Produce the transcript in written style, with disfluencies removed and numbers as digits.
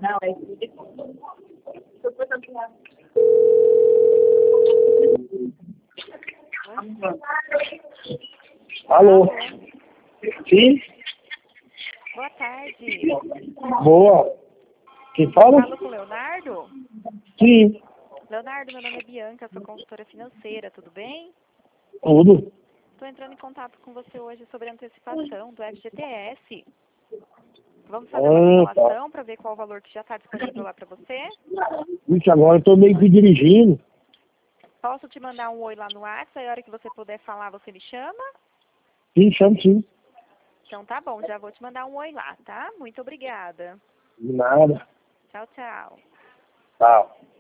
Alô? Sim? Boa tarde. Boa. Quem fala? Falo com o Leonardo? Sim. Leonardo, meu nome é Bianca, sou consultora financeira, tudo bem? Tudo. Estou entrando em contato com você hoje sobre a antecipação do FGTS. Vamos fazer uma Tá. simulação para ver qual o valor que já está disponível lá para você? Isso, agora eu tô meio que dirigindo. Posso te mandar um oi lá no WhatsApp, e a hora que você puder falar, você me chama? Sim, chamo sim. Então tá bom, já vou te mandar um oi lá, tá? Muito obrigada. De nada. Tchau, tchau. Tchau.